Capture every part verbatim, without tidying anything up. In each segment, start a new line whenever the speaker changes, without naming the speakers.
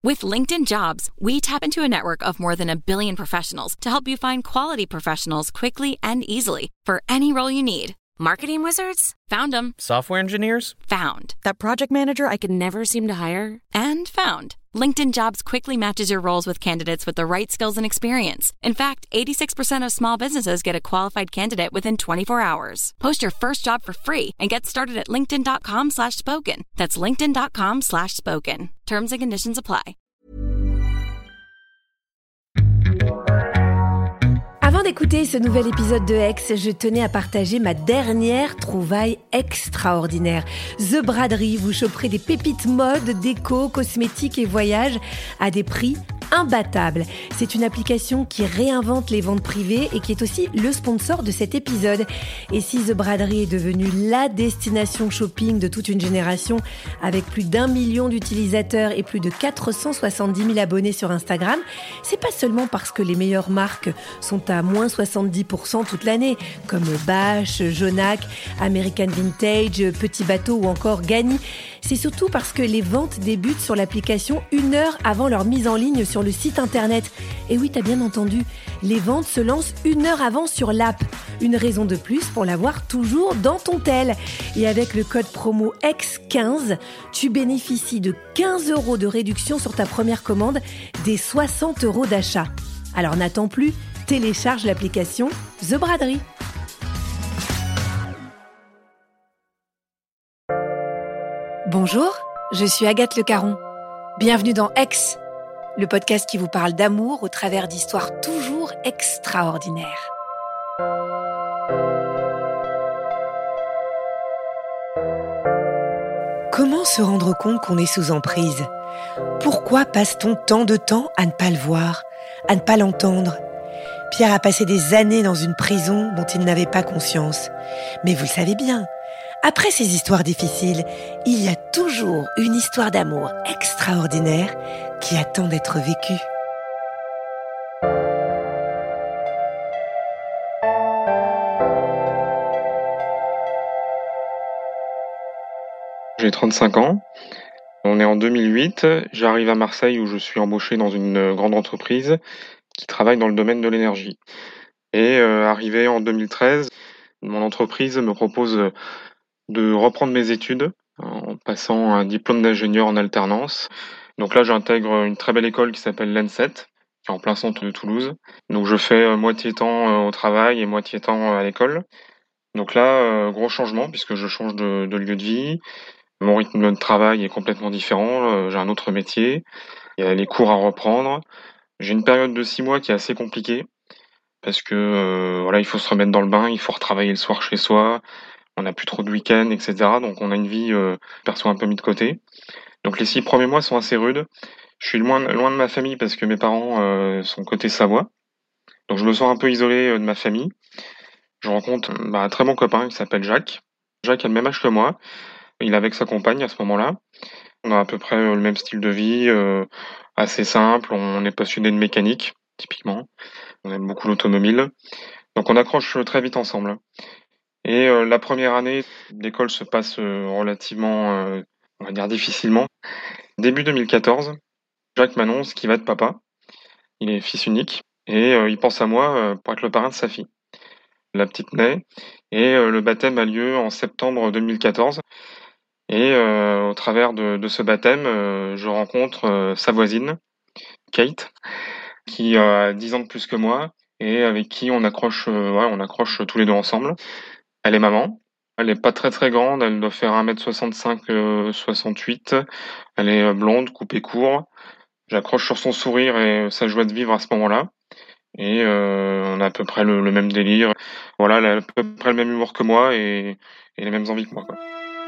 With LinkedIn Jobs, we tap into a network of more than a billion professionals to help you find quality professionals quickly and easily for any role you need. Marketing wizards? Found them.
Software engineers?
Found. That project manager I could never seem to hire? And found. LinkedIn Jobs quickly matches your roles with candidates with the right skills and experience. In fact, eighty-six percent of small businesses get a qualified candidate within twenty-four hours. Post your first job for free and get started at linkedin.com slash spoken. That's linkedin.com slash spoken. Terms and conditions apply.
Avant d'écouter ce nouvel épisode de Ex, je tenais à partager ma dernière trouvaille extraordinaire. The Braderie, vous choperez des pépites mode, déco, cosmétiques et voyages à des prix imbattables. C'est une application qui réinvente les ventes privées et qui est aussi le sponsor de cet épisode. Et si The Braderie est devenue la destination shopping de toute une génération avec plus d'un million d'utilisateurs et plus de quatre cent soixante-dix mille abonnés sur Instagram, c'est pas seulement parce que les meilleures marques sont à moins soixante-dix pour cent toute l'année, comme Bache, Jonac, American Vintage, Petit Bateau ou encore Gagny. C'est surtout parce que les ventes débutent sur l'application une heure avant leur mise en ligne sur le site internet. Et oui, t'as bien entendu, les ventes se lancent une heure avant sur l'app. Une raison de plus pour l'avoir toujours dans ton tel. Et avec le code promo Ex quinze, tu bénéficies de quinze euros de réduction sur ta première commande, des soixante euros d'achat. Alors n'attends plus, télécharge l'application The Braderie. Bonjour, je suis Agathe Le Caron. Bienvenue dans Ex, le podcast qui vous parle d'amour au travers d'histoires toujours extraordinaires. Comment se rendre compte qu'on est sous emprise ? Pourquoi passe-t-on tant de temps à ne pas le voir, à ne pas l'entendre ? Pierre a passé des années dans une prison dont il n'avait pas conscience. Mais vous le savez bien, après ces histoires difficiles, il y a toujours une histoire d'amour extraordinaire qui attend d'être vécue.
J'ai trente-cinq ans. On est en deux mille huit. J'arrive à Marseille où je suis embauché dans une grande entreprise qui travaille dans le domaine de l'énergie. Et euh, arrivé en deux mille treize, mon entreprise me propose de reprendre mes études en passant un diplôme d'ingénieur en alternance. Donc là, j'intègre une très belle école qui s'appelle l'E N S E T, qui est en plein centre de Toulouse. Donc je fais euh, moitié temps euh, au travail et moitié temps euh, à l'école. Donc là, euh, gros changement puisque je change de, de lieu de vie. Mon rythme de travail est complètement différent. Euh, j'ai un autre métier. Il y a les cours à reprendre. J'ai une période de six mois qui est assez compliquée parce que euh, voilà, il faut se remettre dans le bain, il faut retravailler le soir chez soi. On n'a plus trop de week-ends, et cetera. Donc on a une vie euh, perso un peu mis de côté. Donc les six premiers mois sont assez rudes. Je suis loin, loin de ma famille parce que mes parents euh, sont côté Savoie. Donc je me sens un peu isolé euh, de ma famille. Je rencontre bah, un très bon copain qui s'appelle Jacques. Jacques a le même âge que moi. Il est avec sa compagne à ce moment-là. On a à peu près euh, le même style de vie, euh, assez simple. On est passionné de mécanique, typiquement. On aime beaucoup l'automobile. Donc on accroche très vite ensemble. Et euh, la première année d'école se passe euh, relativement, euh, on va dire difficilement. Début deux mille quatorze, Jacques m'annonce qu'il va être papa. Il est fils unique et euh, il pense à moi euh, pour être le parrain de sa fille. La petite naît et euh, le baptême a lieu en septembre deux mille quatorze. Et euh, au travers de, de ce baptême, euh, je rencontre euh, sa voisine, Kate, qui a dix ans de plus que moi et avec qui on accroche, euh, ouais, on accroche tous les deux ensemble. Elle est maman. Elle est pas très très grande, elle doit faire un mètre soixante-cinq, soixante-huit. Elle est euh, blonde, coupée court. J'accroche sur son sourire et sa joie de vivre à ce moment-là. Et euh, on a à peu près le, le même délire. Voilà, elle a à peu près le même humour que moi et, et les mêmes envies que moi, quoi.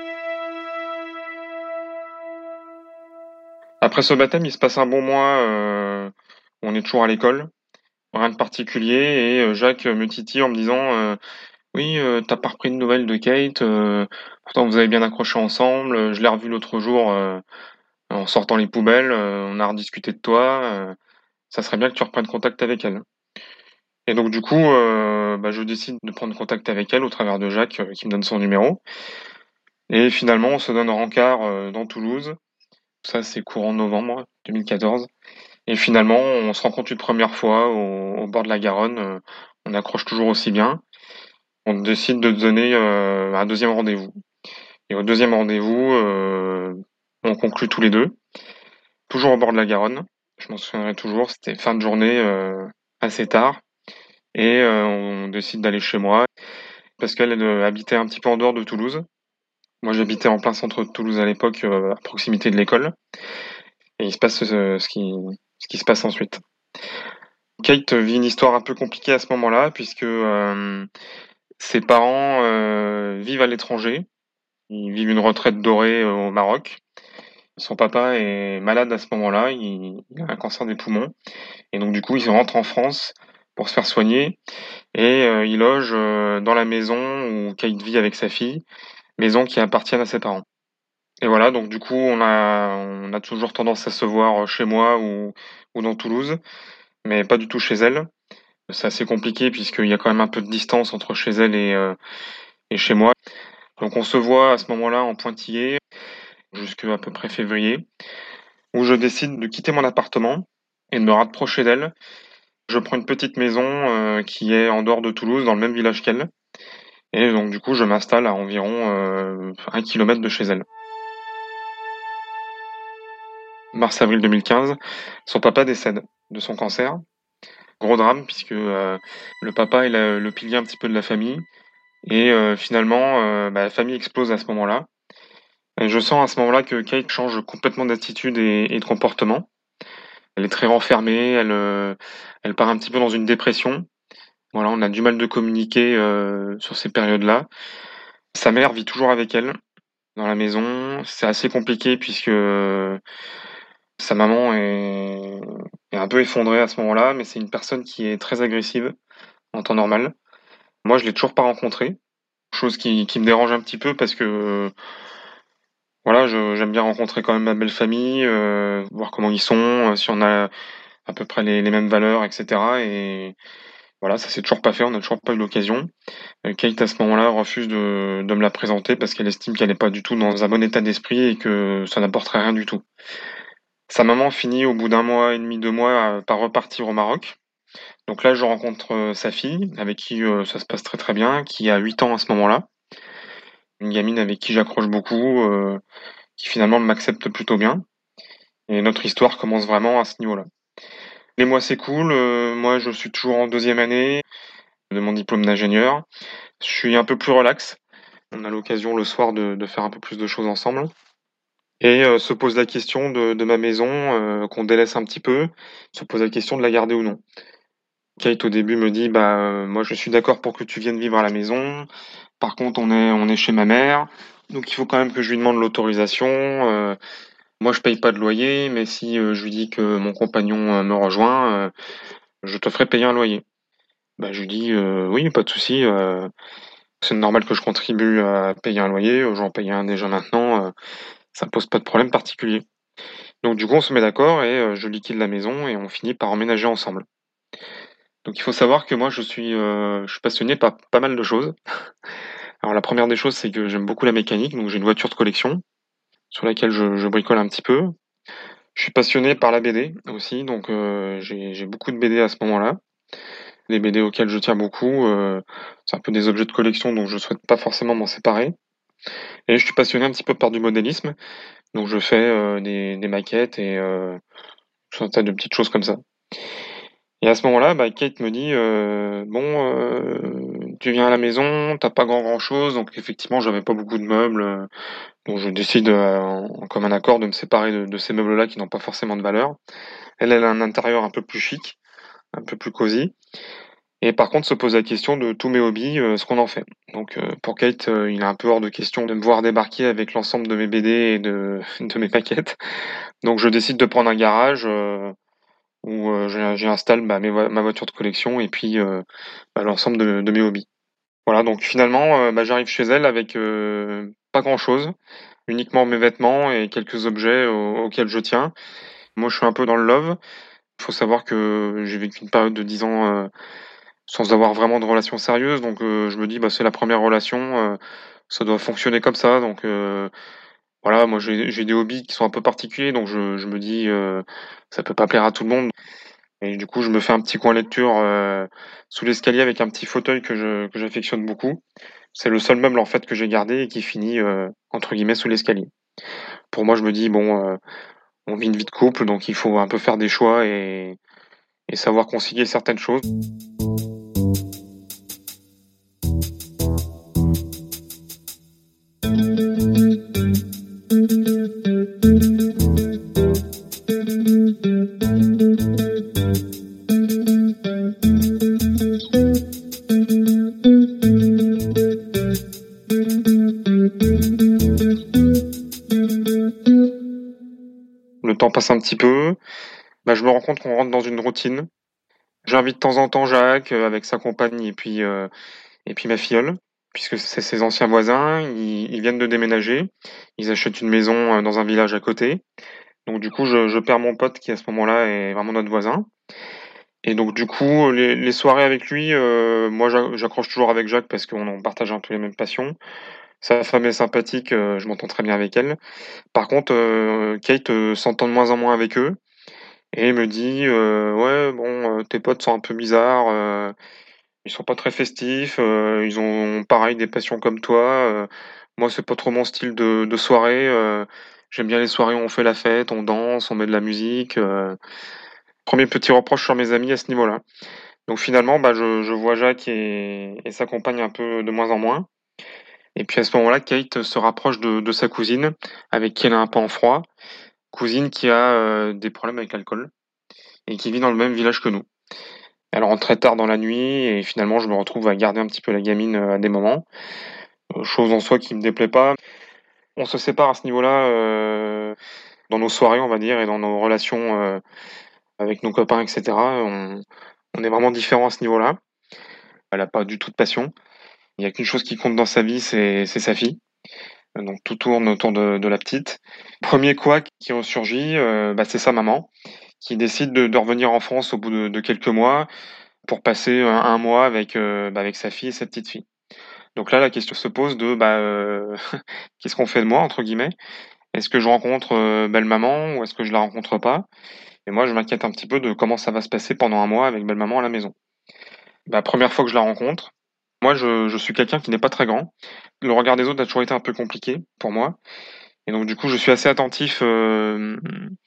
Après ce baptême, il se passe un bon mois. Euh, on est toujours à l'école. Rien de particulier. Et euh, Jacques me titille en me disant... Euh, Oui, euh, t'as pas repris de nouvelles de Kate. Euh, pourtant, vous avez bien accroché ensemble. Euh, Je l'ai revue l'autre jour euh, en sortant les poubelles. Euh, on a rediscuté de toi. Euh, ça serait bien que tu reprennes contact avec elle. Et donc, du coup, euh, bah, je décide de prendre contact avec elle au travers de Jacques euh, qui me donne son numéro. Et finalement, on se donne un rencard euh, dans Toulouse Ça, c'est courant novembre deux mille quatorze. Et finalement, on se rencontre une première fois au, au bord de la Garonne. euh, On accroche toujours aussi bien. On décide de donner euh, un deuxième rendez-vous. Et au deuxième rendez-vous, euh, on conclut tous les deux, toujours au bord de la Garonne. Je m'en souviendrai toujours, c'était fin de journée, euh, assez tard. Et euh, on décide d'aller chez moi, parce qu'elle elle, euh, habitait un petit peu en dehors de Toulouse. Moi, j'habitais en plein centre de Toulouse à l'époque, euh, à proximité de l'école. Et il se passe euh, ce qui, ce qui se passe ensuite. Kate vit une histoire un peu compliquée à ce moment-là, puisque euh, ses parents euh, vivent à l'étranger. Ils vivent une retraite dorée euh, au Maroc. Son papa est malade à ce moment-là, il, il a un cancer des poumons. Et donc du coup, il rentre en France pour se faire soigner. Et euh, il loge euh, dans la maison où Kate vit avec sa fille, maison qui appartient à ses parents. Et voilà, donc du coup, on a, on a toujours tendance à se voir chez moi ou, ou dans Toulouse, mais pas du tout chez elle. C'est assez compliqué puisqu'il y a quand même un peu de distance entre chez elle et, euh, et chez moi. Donc on se voit à ce moment-là en pointillé jusqu'à à peu près février, où je décide de quitter mon appartement et de me rapprocher d'elle. Je prends une petite maison euh, qui est en dehors de Toulouse, dans le même village qu'elle. Et donc du coup, je m'installe à environ euh, un kilomètre de chez elle. Mars-avril deux mille quinze, son papa décède de son cancer. Gros drame puisque euh, le papa est la- le pilier un petit peu de la famille. Et euh, finalement, euh, bah, la famille explose à ce moment-là. Et je sens à ce moment-là que Kate change complètement d'attitude et, et de comportement. Elle est très renfermée, elle, euh, elle part un petit peu dans une dépression. Voilà, on a du mal de communiquer euh, sur ces périodes-là. Sa mère vit toujours avec elle dans la maison. C'est assez compliqué puisque euh, sa maman est, est un peu effondrée à ce moment-là, mais c'est une personne qui est très agressive en temps normal. Moi, je l'ai toujours pas rencontrée, chose qui, qui me dérange un petit peu parce que voilà, je- j'aime bien rencontrer quand même ma belle famille, euh, voir comment ils sont, euh, si on a à peu près les, les mêmes valeurs, et cetera. Et voilà, ça s'est toujours pas fait, on n'a toujours pas eu l'occasion. Euh, Kate, à ce moment-là, refuse de, de me la présenter parce qu'elle estime qu'elle n'est pas du tout dans un bon état d'esprit et que ça n'apporterait rien du tout. Sa maman finit au bout d'un mois et demi, deux mois, euh, par repartir au Maroc. Donc là, je rencontre euh, sa fille, avec qui euh, ça se passe très très bien, qui a huit ans à ce moment-là. Une gamine avec qui j'accroche beaucoup, euh, qui finalement m'accepte plutôt bien. Et notre histoire commence vraiment à ce niveau-là. Les mois s'écoulent, euh, moi je suis toujours en deuxième année de mon diplôme d'ingénieur. Je suis un peu plus relax. On a l'occasion le soir de, de faire un peu plus de choses ensemble. Et euh, se pose la question de, de ma maison euh, qu'on délaisse un petit peu, se pose la question de la garder ou non. Kate au début me dit bah euh, moi je suis d'accord pour que tu viennes vivre à la maison. Par contre on est on est chez ma mère, donc il faut quand même que je lui demande l'autorisation. Euh, moi je paye pas de loyer, mais si euh, je lui dis que mon compagnon euh, me rejoint, euh, je te ferai payer un loyer. Bah je lui dis euh, oui pas de souci. Euh, c'est normal que je contribue à payer un loyer. euh, J'en paye un déjà maintenant. Euh, ça pose pas de problème particulier. Donc du coup on se met d'accord et euh, je liquide la maison et on finit par emménager ensemble. Donc il faut savoir que moi je suis, euh, je suis passionné par pas mal de choses. Alors la première des choses, c'est que j'aime beaucoup la mécanique, donc j'ai une voiture de collection sur laquelle je, je bricole un petit peu. Je suis passionné par la B D aussi, donc euh, j'ai j'ai beaucoup de B D à ce moment-là. Des B D auxquels je tiens beaucoup. Euh, c'est un peu des objets de collection, donc je souhaite pas forcément m'en séparer. Et je suis passionné un petit peu par du modélisme, donc je fais euh, des, des maquettes et euh, tout un tas de petites choses comme ça. Et à ce moment-là, bah, Kate me dit euh, bon, euh, tu viens à la maison, t'as pas grand grand chose, donc effectivement j'avais pas beaucoup de meubles, euh, donc je décide euh, en, en commun accord de me séparer de, de ces meubles-là qui n'ont pas forcément de valeur. Elle, elle a un intérieur un peu plus chic, un peu plus cosy, et par contre se pose la question de tous mes hobbies, euh, ce qu'on en fait. Donc euh, pour Kate, euh, il est un peu hors de question de me voir débarquer avec l'ensemble de mes B D et de, de mes paquettes. Donc je décide de prendre un garage. Euh, où euh, j'ai- j'installe bah, mes voi- ma voiture de collection et puis euh, bah, l'ensemble de, de mes hobbies. Voilà, donc finalement, euh, bah, j'arrive chez elle avec euh, pas grand-chose, uniquement mes vêtements et quelques objets au- auxquels je tiens. Moi, je suis un peu dans le love. Il faut savoir que j'ai vécu une période de dix ans euh, sans avoir vraiment de relation sérieuse, donc euh, je me dis, bah, c'est la première relation, euh, ça doit fonctionner comme ça, donc euh, Voilà, moi j'ai j'ai des hobbies qui sont un peu particuliers, donc je je me dis, heu, ça peut pas plaire à tout le monde et du coup, je me fais un petit coin lecture, heu, sous l'escalier avec un petit fauteuil que je que j'affectionne beaucoup. C'est le seul meuble, en fait, que j'ai gardé et qui finit, heu, entre guillemets «sous l'escalier». Pour moi, je me dis: «Bon, heu, on vit une vie de couple, donc il faut un peu faire des choix et et savoir concilier certaines choses». Le temps passe un petit peu, bah, je me rends compte qu'on rentre dans une routine. J'invite de temps en temps Jacques, heu, avec sa compagne et puis, heu et puis ma filleule, puisque c'est ses anciens voisins. Ils ils viennent de déménager. Ils achètent une maison, heu, dans un village à côté. Donc du coup, je je perds mon pote qui, à ce moment-là, est vraiment notre voisin et donc du coup, les les soirées avec lui, heu, moi j'a j'accroche toujours avec Jacques parce qu'on en partage un peu les mêmes passions. Sa femme est sympathique, heu, je m'entends très bien avec elle. Par contre, heu, Kate, heu, s'entend de moins en moins avec eux et me dit, heu: «Ouais, bon, heu, tes potes sont un peu bizarres, heu, ils sont pas très festifs, heu, ils ont pareil des passions comme toi, heu, moi c'est pas trop mon style de de soirée, heu, j'aime bien les soirées où on fait la fête, on danse, on met de la musique», heu, un petit reproche sur mes amis à ce niveau-là. Donc finalement, bah, je je vois Jacques et et sa compagne un peu de moins en moins et puis à ce moment-là, Kate se rapproche de de sa cousine avec qui elle est un peu en froid. Cousine qui a, heu, des problèmes avec l'alcool et qui vit dans le même village que nous. Elle rentre très tard dans la nuit et finalement je me retrouve à garder un petit peu la gamine, heu, à des moments, heu, chose en soi qui me déplaît pas. On se sépare à ce niveau-là, heu, dans nos soirées, on va dire et dans nos relations, heu, avec nos copains et cetera. On on est vraiment différents à ce niveau-là. Elle a pas du tout de passion. Il y a qu'une chose qui compte dans sa vie, c'est c'est sa fille. Heu, donc tout tourne autour de de la petite. Premier couac qui ressurgit, heu, bah, c'est sa maman qui décide de de revenir en France au bout de de quelques mois pour passer, heu, un mois avec, heu, bah, avec sa fille et sa petite fille. Donc là, la question se pose de, bah, heu, «Qu'est-ce qu'on fait de moi?» entre guillemets. Est-ce que je rencontre, heu, belle-maman ou est-ce que je la rencontre pas? Et moi, je m'inquiète un petit peu de comment ça va se passer pendant un mois avec belle-maman à la maison. Bah, première fois que je la rencontre, moi je je suis quelqu'un qui n'est pas très grand. Le regard des autres a toujours été un peu compliqué pour moi et donc du coup, je suis assez attentif, hem,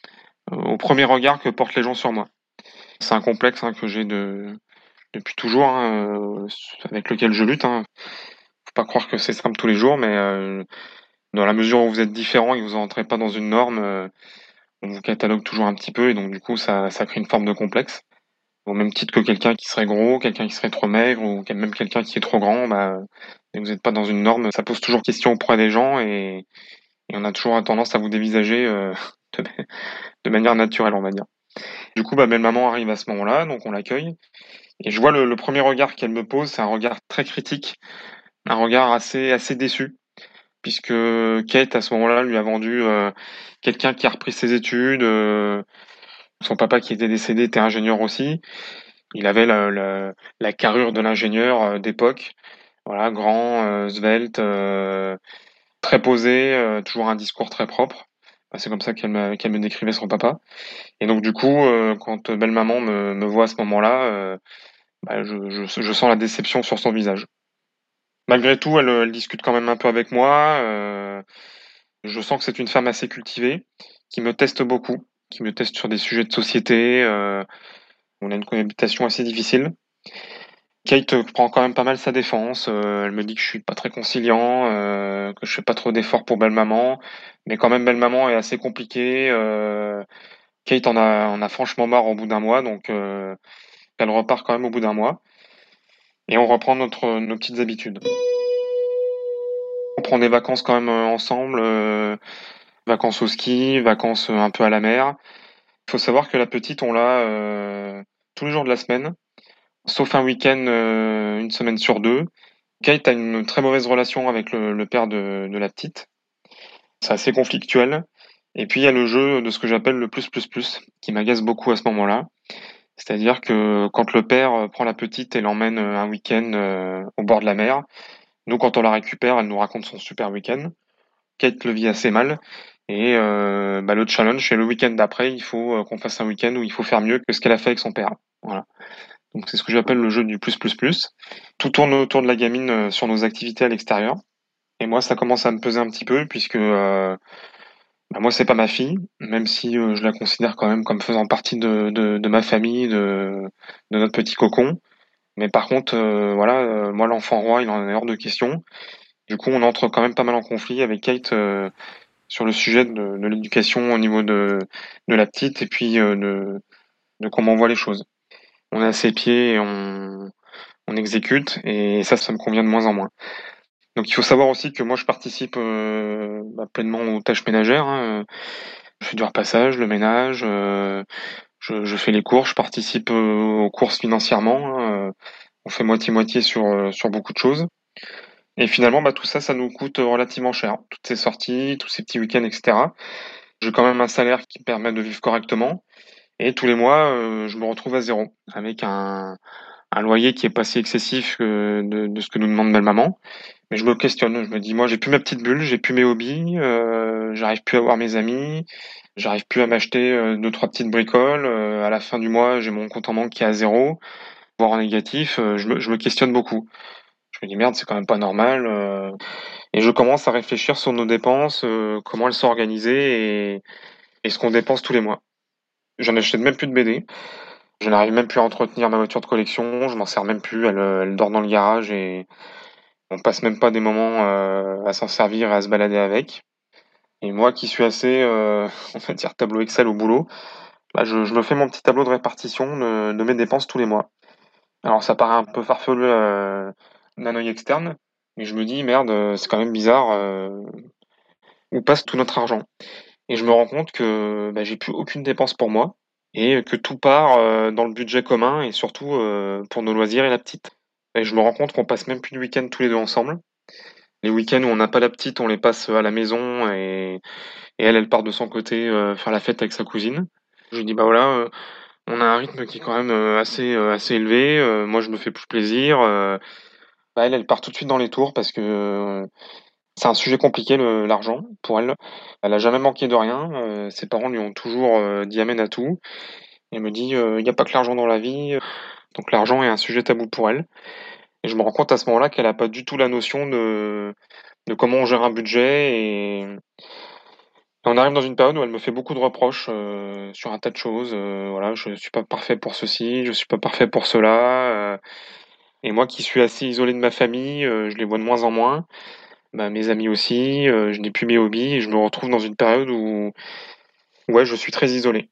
au premier regard que portent les gens sur moi. C'est un complexe, hein, que j'ai de depuis toujours, hein, heu, avec lequel je lutte, hein. Faut pas croire que c'est simple tous les jours, mais heu, dans la mesure où vous êtes différent et que vous rentrez pas dans une norme, heu, on vous catalogue toujours un petit peu et donc du coup ça ça crée une forme de complexe. Au même titre que quelqu'un qui serait gros, quelqu'un qui serait trop maigre ou quel même quelqu'un qui est trop grand, bah, et que vous êtes pas dans une norme, ça pose toujours question auprès des gens et et on a toujours tendance à vous dévisager, heu, de de manière naturelle, on va dire. Du coup, bah, belle-maman arrive à ce moment-là, donc on l'accueille et je vois le le premier regard qu'elle me pose, c'est un regard très critique, un regard assez assez déçu puisque Kate, à ce moment-là, lui a vendu, heu, quelqu'un qui a repris ses études, heu, son papa qui était décédé était ingénieur aussi. Il avait le le la carrure de l'ingénieur, heu, d'époque. Voilà, grand, heu, svelte, heu, très posé, heu, toujours un discours très propre. Bah, c'est comme ça qu'elle me qu'elle me décrivait son papa et donc du coup, heu, quand belle-maman me me voit à ce moment-là, heu, bah, je je je sens la déception sur son visage. Malgré tout, elle, heu, elle discute quand même un peu avec moi, heu, je sens que c'est une femme assez cultivée, qui me teste beaucoup, qui me teste sur des sujets de société, heu, on a une cohabitation assez difficile. Kate, heu, prend quand même pas mal sa défense, heu, elle me dit que je suis pas très conciliant, heu, que je fais pas trop d'efforts pour belle-maman, mais quand même belle-maman est assez compliquée, heu, Kate en a en a franchement marre au bout d'un mois donc heu, elle repart quand même au bout d'un mois et on reprend notre nos petites habitudes. On prend des vacances quand même, heu, ensemble, heu, vacances au ski, vacances, heu, un peu à la mer. Il faut savoir que la petite, on l'a, heu, tous les jours de la semaine, sauf un week-end, heu, une semaine sur deux. Kate a une très mauvaise relation avec le le père de de la petite. C'est assez conflictuel et puis il y a le jeu de ce que j'appelle le plus, plus, plus qui m'agace beaucoup à ce moment-là. C'est-à-dire que quand le père, heu, prend la petite et l'emmène, heu, un week-end, heu, au bord de la mer, nous, quand on la récupère, elle nous raconte son super week-end. Kate le vit assez mal et heu, bah, le challenge, c'est le week-end d'après, il faut, heu, qu'on fasse un week-end où il faut faire mieux que ce qu'elle a fait avec son père. Voilà. Donc c'est ce que j'appelle le jeu du plus, plus, plus. Tout tourne autour de la gamine, heu, sur nos activités à l'extérieur et moi, ça commence à me peser un petit peu puisque, heu, bah, moi, c'est pas ma fille, même si, heu, je la considère quand même comme faisant partie de de de ma famille, de de notre petit cocon. Mais par contre, heu, voilà, heu, moi, l'enfant roi, il en est hors de question. Du coup, on entre quand même pas mal en conflit avec Kate, heu, sur le sujet de de l'éducation au niveau de de la petite et puis, heu, de de comment on voit les choses. On est à ses pieds et on on exécute et ça, ça me convient de moins en moins. Donc il faut savoir aussi que moi je participe, heu, bah, pleinement aux tâches ménagères, hein, heu, je fais du repassage, le ménage, heu, je je fais les courses, je participe, heu, aux courses financièrement, hein, heu, on fait moitié-moitié sur, heu, sur beaucoup de choses et finalement, bah, tout ça, ça nous coûte relativement cher. Toutes ces sorties, tous ces petits week-ends et cetera. J'ai quand même un salaire qui me permet de vivre correctement et tous les mois, heu, je me retrouve à zéro avec un un loyer qui est pas si excessif que de de ce que nous demande belle-maman. Mais je me questionne, je me dis: «Moi, j'ai plus ma petite bulle, j'ai plus mes hobbies, heu, j'arrive plus à voir mes amis, j'arrive plus à m'acheter, heu, deux trois petites bricoles, heu, à la fin du mois, j'ai mon compte en banque qui est à zéro, voire en négatif», heu, je me je me questionne beaucoup. Je me dis: «Merde, c'est quand même pas normal», heu et je commence à réfléchir sur nos dépenses, heu, comment elles sont organisées et et ce qu'on dépense tous les mois. J'en achète même plus de B D. Je n'arrive même plus à entretenir ma voiture de collection, je m'en sers même plus, elle, heu, elle dort dans le garage et on passe même pas des moments, heu, à s'en servir et à se balader avec et moi qui suis assez, heu, on va dire tableau Excel au boulot, bah, je je me fais mon petit tableau de répartition de de mes dépenses tous les mois. Alors ça paraît un peu farfelu, heu, d'un œil externe, mais je me dis: «Merde, heu, c'est quand même bizarre, heu, où passe tout notre argent?» et je me rends compte que, bah, j'ai plus aucune dépense pour moi et que tout part, heu, dans le budget commun et surtout, heu, pour nos loisirs et la petite et je me rends compte qu'on passe même plus de week-end tous les deux ensemble. Les week-ends où on n'a pas la petite, on les passe, à la maison et et elle, elle part de son côté, heu, faire la fête avec sa cousine. Je lui dis: «Bah, voilà, heu, on a un rythme qui est quand même, heu, assez, heu, assez élevé, heu, moi je me fais plus plaisir», heu, bah, elle, elle part tout de suite dans les tours parce que, heu, c'est un sujet compliqué le l'argent pour elle. Elle a jamais manqué de rien, heu, ses parents lui ont toujours, heu, dit amen à tout. Elle me dit, heu: «Il y a pas que l'argent dans la vie», heu, donc l'argent est un sujet tabou pour elle et je me rends compte à ce moment-là qu'elle a pas du tout la notion de de comment on gère un budget et on arrive dans une période où elle me fait beaucoup de reproches, heu, sur un tas de choses, heu, voilà, je suis pas parfait pour ceci, je suis pas parfait pour cela, heu et moi qui suis assez isolé de ma famille, heu, je les vois de moins en moins, bah, mes amis aussi, heu, je n'ai plus mes hobbies et je me retrouve dans une période où, ouais, je suis très isolé.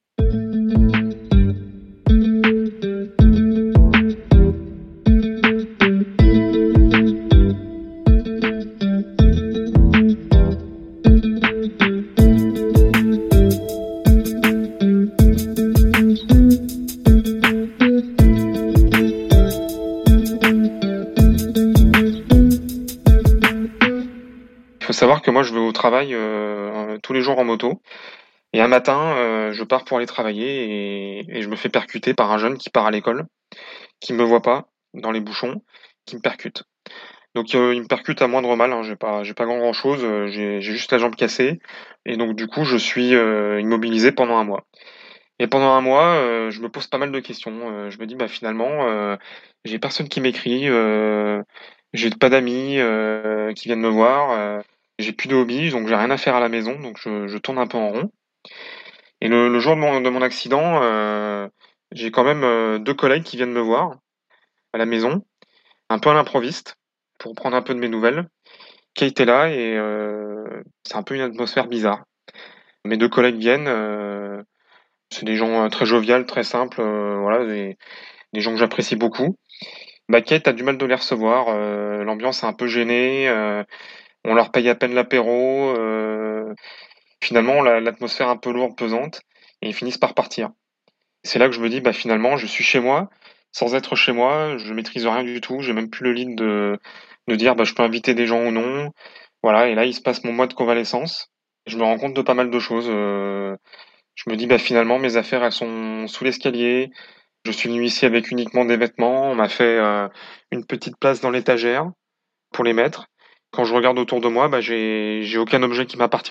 Il faut savoir que moi je vais au travail, heu, tous les jours en moto et un matin, heu, je pars pour aller travailler et et je me fais percuter par un jeune qui part à l'école, qui me voit pas dans les bouchons, qui me percute. Donc heu, il me percute à moindre mal, hein, j'ai pas j'ai pas grand chose, heu, j'ai j'ai juste la jambe cassée et donc du coup je suis, heu, immobilisé pendant un mois et pendant un mois, heu, je me pose pas mal de questions, heu, je me dis: «Bah, finalement, heu, j'ai personne qui m'écrit, heu, j'ai pas d'amis, heu, qui viennent me voir, heu, j'ai plus de hobby, donc j'ai rien à faire à la maison», donc je je tourne un peu en rond et le le jour de mon de mon accident, heu, j'ai quand même, heu, deux collègues qui viennent me voir à la maison, un peu à l'improviste, pour prendre un peu de mes nouvelles. Kate est là et heu, c'est un peu une atmosphère bizarre. Mes deux collègues viennent, heu, c'est des gens, heu, très joviales, très simples, heu, voilà, des des gens que j'apprécie beaucoup. Bah, Kate a du mal de les recevoir, heu, l'ambiance est un peu gênée, heu, on leur paye à peine l'apéro, heu, finalement la l'atmosphère un peu lourde, pesante et ils finissent par partir. C'est là que je me dis: «Bah, finalement, je suis chez moi, sans être chez moi, je maîtrise rien du tout, j'ai même plus le lead de de dire, bah, je peux inviter des gens ou non». Voilà et là, il se passe mon mois de convalescence. Je me rends compte de pas mal de choses, heu, je me dis: «Bah, finalement, mes affaires, elles sont sous l'escalier. Je suis venu ici avec uniquement des vêtements. On m'a fait, heu, une petite place dans l'étagère pour les mettre. Quand je regarde autour de moi, bah, j'ai j'ai aucun objet qui m'appartient.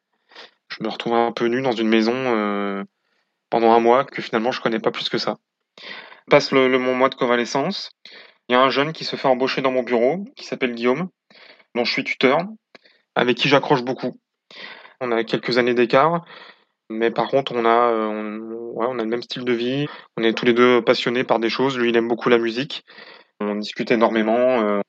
Je me retrouve un peu nu dans une maison, heu, pendant un mois que finalement je connais pas plus que ça. Passe le le mon mois de convalescence, il y a un jeune qui se fait embaucher dans mon bureau, qui s'appelle Guillaume, dont je suis tuteur, avec qui j'accroche beaucoup. On a quelques années d'écart, mais par contre on a, heu, on ouais, on a le même style de vie. On est tous les deux passionnés par des choses. Lui, il aime beaucoup la musique. On discute énormément, heu,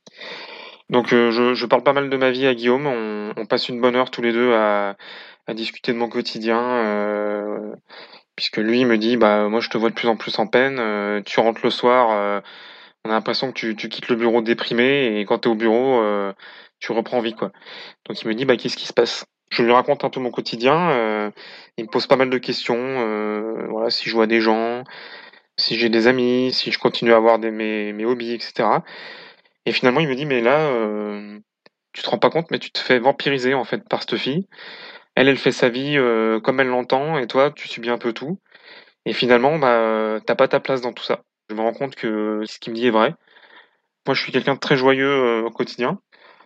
donc heu, je je parle pas mal de ma vie à Guillaume. On on passe une bonne heure tous les deux à à discuter de mon quotidien, heu, puisque lui me dit: «Bah, moi je te vois de plus en plus en peine, heu, tu rentres le soir, heu, on a l'impression que tu tu quittes le bureau déprimé et quand tu es au bureau, heu, tu reprends vie, quoi». Donc il me dit: «Bah, qu'est-ce qui se passe?» Je lui raconte un peu mon quotidien, heu, il me pose pas mal de questions, heu, voilà, si je vois des gens, si j'ai des amis, si je continue à avoir des mes mes hobbies et cetera, et finalement il me dit: «Mais là, heu, tu te rends pas compte, mais tu te fais vampiriser, en fait, par cette fille. Elle, elle fait sa vie, heu, comme elle l'entend et toi, tu subis un peu tout et finalement, bah, heu, tu pas ta place dans tout ça». Je me rends compte que ce qu'il me dit est vrai. Moi, je suis quelqu'un de très joyeux, heu, au quotidien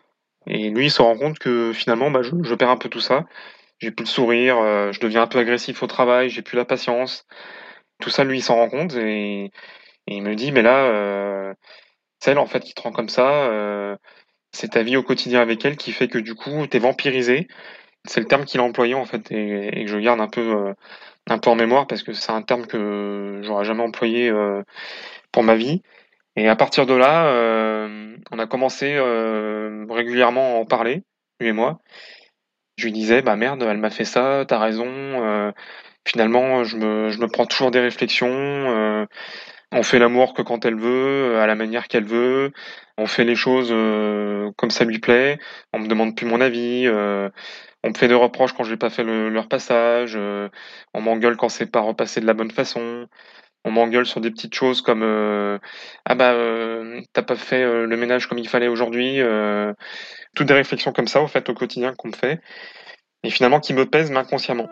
et lui, il se rend compte que finalement, bah, je je perds un peu tout ça. J'ai plus le sourire, heu, je deviens un peu agressif au travail, j'ai plus la patience. Tout ça, lui, il s'en rend compte et et il me dit: «Mais là, heu, c'est elle, en fait, qui te rend comme ça, heu, c'est ta vie au quotidien avec elle qui fait que, du coup, tu es vampirisé». C'est le terme qu'il a employé, en fait, et et que je garde un peu, heu, un peu en mémoire parce que c'est un terme que j'aurais jamais employé, heu, pour ma vie, et à partir de là, hem, on a commencé, heu, régulièrement à en parler, lui et moi. Je lui disais: «Bah, merde, elle m'a fait ça, tu as raison, heu, finalement, je me je me prends toujours des réflexions, heu, on fait l'amour que quand elle veut, à la manière qu'elle veut, on fait les choses, heu, comme ça lui plaît, on me demande plus mon avis, heu, on me fait des reproches quand j'ai pas fait le le repassage, heu, on m'engueule quand c'est pas repassé de la bonne façon, on m'engueule sur des petites choses comme, heu: "Ah bah, heu, tu pas fait, heu, le ménage comme il fallait aujourd'hui", heu, toutes des réflexions comme ça, en fait, au quotidien qu'on me fait et finalement qui me pèsent, mais inconsciemment.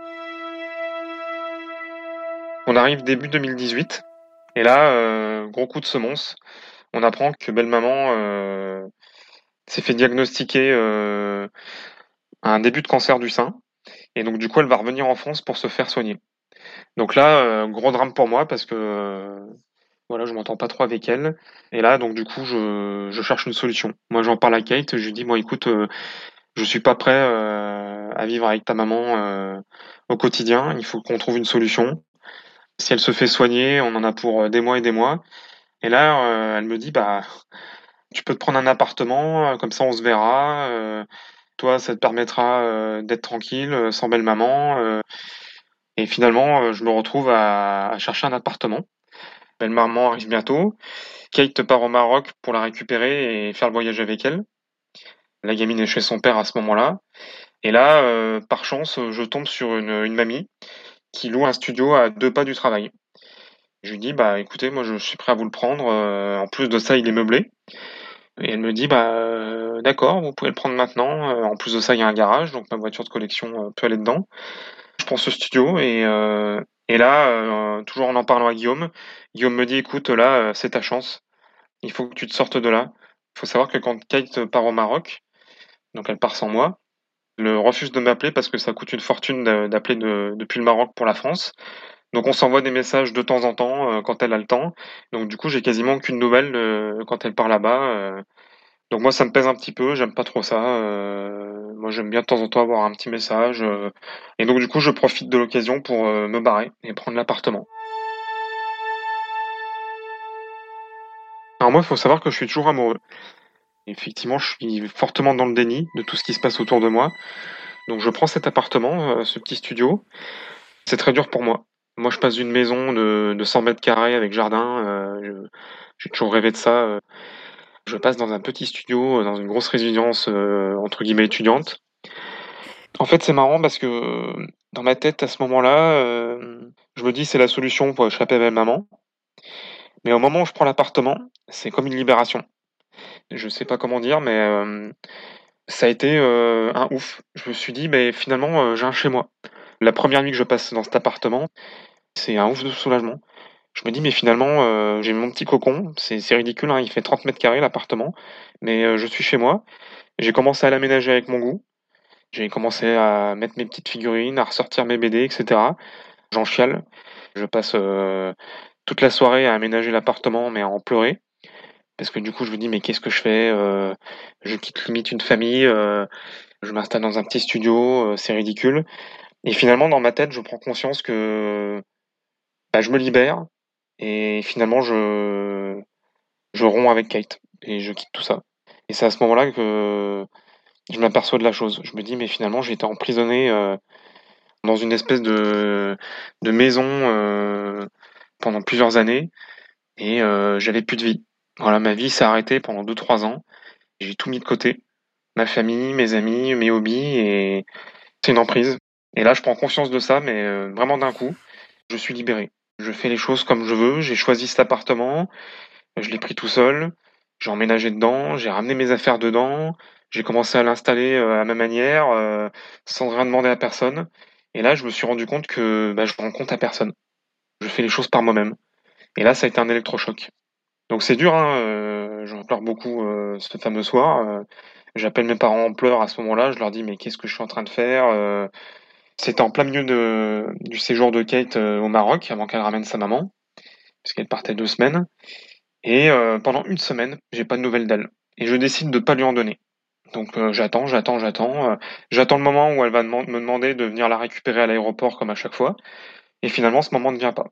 On arrive début deux mille dix-huit et là, heu, gros coup de semonce, on apprend que belle-maman, heu, s'est fait diagnostiquer, heu, un début de cancer du sein et donc du coup, elle va revenir en France pour se faire soigner. Donc là, heu, gros drame pour moi parce que, heu, voilà, je m'entends pas trop avec elle et là, donc du coup, je je cherche une solution. Moi, j'en parle à Kate, je lui dis: «Bon écoute, heu, je suis pas prêt, heu, à vivre avec ta maman, heu, au quotidien. Il faut qu'on trouve une solution. Si elle se fait soigner, on en a pour, heu, des mois et des mois». Et là, heu, elle me dit: «Bah, tu peux te prendre un appartement, heu, comme ça on se verra, heu, toi ça te permettra, heu, d'être tranquille, heu, sans belle-maman», heu et finalement, heu, je me retrouve à à chercher un appartement. Belle-maman arrive bientôt. Kate part au Maroc pour la récupérer et faire le voyage avec elle. La gamine est chez son père à ce moment-là et là, heu, par chance, heu, je tombe sur une, une mamie qui loue un studio à deux pas du travail. Je lui dis: «Bah, écoutez, moi je suis prêt à vous le prendre, heu, en plus de ça, il est meublé». Et elle me dit: «Bah, heu, d'accord, vous pouvez le prendre maintenant, heu, en plus de ça, il y a un garage, donc ma voiture de collection, heu, peut aller dedans». Je prends ce studio et heu et là, heu, toujours en en parlant à Guillaume, Guillaume me dit: «Écoute, là, heu, c'est ta chance. Il faut que tu te sortes de là». Il faut savoir que quand Kate part au Maroc, donc elle part sans moi, elle refuse de m'appeler parce que ça coûte une fortune de d'appeler de depuis le Maroc pour la France. Donc on s'envoie des messages de temps en temps, heu, quand elle a le temps. Donc du coup, j'ai quasiment aucune nouvelle, heu, quand elle part là-bas, heu donc moi, ça me pèse un petit peu, j'aime pas trop ça, heu, moi, j'aime bien de temps en temps avoir un petit message, heu et donc du coup, je profite de l'occasion pour, heu, me barrer et prendre l'appartement. Alors moi, il faut savoir que je suis toujours amoureux. Effectivement, je suis fortement dans le déni de tout ce qui se passe autour de moi. Donc je prends cet appartement, heu, ce petit studio. C'est très dur pour moi. Moi, je passe d'une maison de de cent mètres carrés avec jardin, heu, je j'ai toujours rêvé de ça, heu, je passe dans un petit studio, heu, dans une grosse résidence, heu, entre guillemets «étudiante». En fait, c'est marrant parce que, heu, dans ma tête, à ce moment-là, hem, je me dis: «C'est la solution pour échapper à ma maman». Mais au moment où je prends l'appartement, c'est comme une libération. Je sais pas comment dire, mais, hem, ça a été, heu, un ouf. Je me suis dit: «Beh, finalement, heu, j'ai un chez moi». La première nuit que je passe dans cet appartement, c'est un ouf de soulagement. Je me dis: «Mais finalement, heu, j'ai mon petit cocon». C'est c'est ridicule, hein, il fait trente mètres carrés l'appartement, mais, heu, je suis chez moi J'ai commencé à l'aménager avec mon goût. J'ai commencé à mettre mes petites figurines, à ressortir mes B D, et cetera. J'en chiale. Je passe euh, toute la soirée à aménager l'appartement, mais à en pleurer. Parce que du coup, je me dis, mais qu'est-ce que je fais? Euh, Je quitte limite une famille, euh, je m'installe dans un petit studio, euh, c'est ridicule. Et finalement, dans ma tête, je prends conscience que bah, je me libère et finalement, je, je romps avec Kate et je quitte tout ça. Et c'est à ce moment-là que je m'aperçois de la chose. Je me dis, mais finalement, j'ai été emprisonné euh, dans une espèce de, de maison euh, pendant plusieurs années et euh, j'avais plus de vie. Voilà, ma vie s'est arrêtée pendant deux trois ans. J'ai tout mis de côté, ma famille, mes amis, mes hobbies, et c'est une emprise. Et là, je prends conscience de ça, mais euh, vraiment d'un coup, je suis libéré. Je fais les choses comme je veux, j'ai choisi cet appartement, je l'ai pris tout seul, j'ai emménagé dedans, j'ai ramené mes affaires dedans, j'ai commencé à l'installer euh, à ma manière, euh, sans rien demander à personne. Et là, je me suis rendu compte que bah, je rends compte à personne. Je fais les choses par moi-même. Et là, ça a été un électrochoc. Donc c'est dur, hein, euh, j'en pleure beaucoup euh, ce fameux soir. euh, J'appelle mes parents en pleurs à ce moment-là, je leur dis mais qu'est-ce que je suis en train de faire? euh, C'était en plein milieu de, du séjour de Kate euh, au Maroc, avant qu'elle ramène sa maman, puisqu'elle partait deux semaines. Et euh, pendant une semaine, j'ai pas de nouvelles d'elle. Et je décide de pas lui en donner. Donc euh, j'attends, j'attends, j'attends. euh, j'attends le moment où elle va deman- me demander de venir la récupérer à l'aéroport comme à chaque fois. Et finalement, ce moment ne vient pas.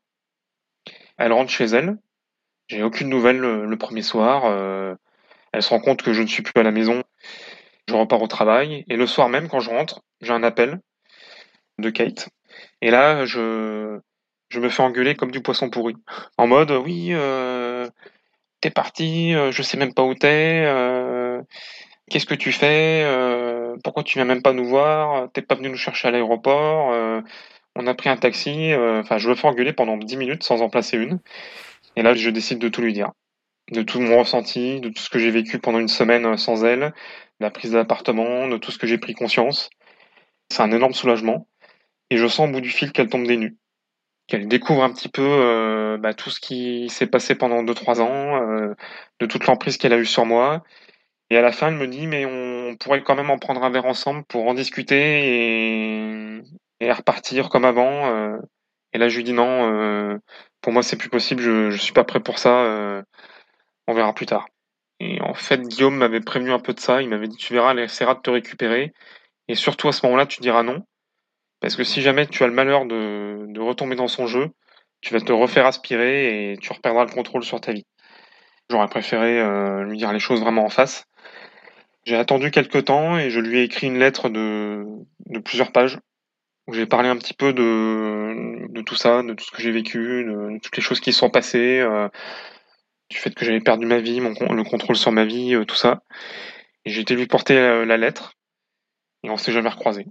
Elle rentre chez elle. J'ai aucune nouvelle le, le premier soir. euh, elle se rend compte que je ne suis plus à la maison. Je repars au travail. Et le soir même, quand je rentre, j'ai un appel de Kate. Et là, je, je me fais engueuler comme du poisson pourri. En mode, oui, euh, t'es parti, euh, je sais même pas où t'es, euh, qu'est-ce que tu fais, euh, pourquoi tu viens même pas nous voir, t'es pas venu nous chercher à l'aéroport, euh, on a pris un taxi, euh, enfin, je me fais engueuler pendant dix minutes sans en placer une. Et là, je décide de tout lui dire. De tout mon ressenti, de tout ce que j'ai vécu pendant une semaine euh, sans elle, de la prise d'appartement, de tout ce que j'ai pris conscience. C'est un énorme soulagement. Et je sens au bout du fil qu'elle tombe des nues. Qu'elle découvre un petit peu euh, bah, tout ce qui s'est passé pendant deux trois ans, euh, de toute l'emprise qu'elle a eue sur moi. Et à la fin, elle me dit, mais on pourrait quand même en prendre un verre ensemble pour en discuter et, et repartir comme avant. euh. Et là, je lui dis non, euh, pour moi, c'est plus possible, je, je suis pas prêt pour ça, euh, on verra plus tard. Et en fait, Guillaume m'avait prévenu un peu de ça, il m'avait dit, tu verras, elle essaiera de te récupérer. Et surtout à ce moment-là, tu diras non. Parce que si jamais tu as le malheur de, de retomber dans son jeu, tu vas te refaire aspirer et tu reperdras le contrôle sur ta vie. J'aurais préféré euh, lui dire les choses vraiment en face. J'ai attendu quelques temps et je lui ai écrit une lettre de, de plusieurs pages où j'ai parlé un petit peu de, de tout ça, de tout ce que j'ai vécu, de, de toutes les choses qui se sont passées, euh, du fait que j'avais perdu ma vie, mon, con- le contrôle sur ma vie, euh, tout ça. Et j'ai été lui porter euh, la lettre et on s'est jamais recroisés.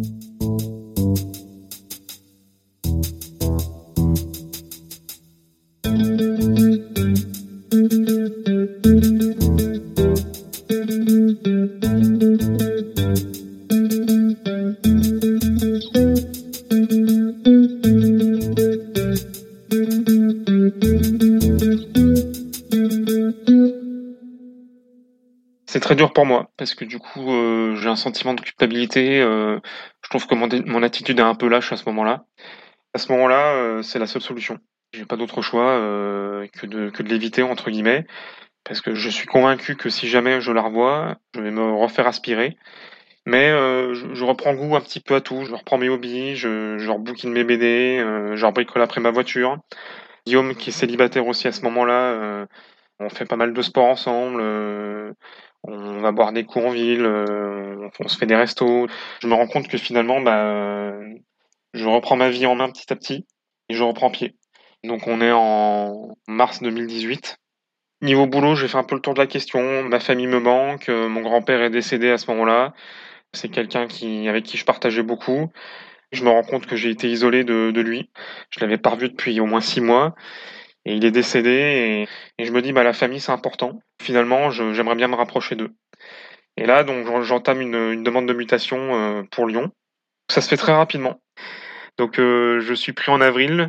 C'est très dur pour moi parce que du coup euh, j'ai un sentiment de culpabilité. euh, je trouve que mon, dé- mon attitude est un peu lâche à ce moment-là. À ce moment-là, euh, c'est la seule solution. J'ai pas d'autre choix euh, que de que de l'éviter entre guillemets parce que je suis convaincu que si jamais je la revois, je vais me refaire aspirer. Mais euh, je, je reprends goût un petit peu à tout. Je reprends mes hobbies, je, je rebouquine mes B D, euh, je rebricole après ma voiture. Guillaume qui est célibataire aussi à ce moment-là, euh, on fait pas mal de sport ensemble. euh, on va boire des coups en ville, euh, on se fait des restos. Je me rends compte que finalement, bah, euh, je reprends ma vie en main petit à petit et je reprends pied. Donc on est en mars deux mille dix-huit. Niveau boulot, j'ai fait un peu le tour de la question. Ma famille me manque, euh, mon grand-père est décédé à ce moment-là. C'est quelqu'un qui, avec qui je partageais beaucoup. Je me rends compte que j'ai été isolé de, de lui. Je l'avais pas revu depuis au moins six mois et il est décédé et, et je me dis bah la famille c'est important. Finalement, je- j'aimerais bien me rapprocher d'eux. Et là donc j'en- j'entame une, une demande de mutation euh, pour Lyon. Ça se fait très rapidement. Donc euh, je suis pris en avril.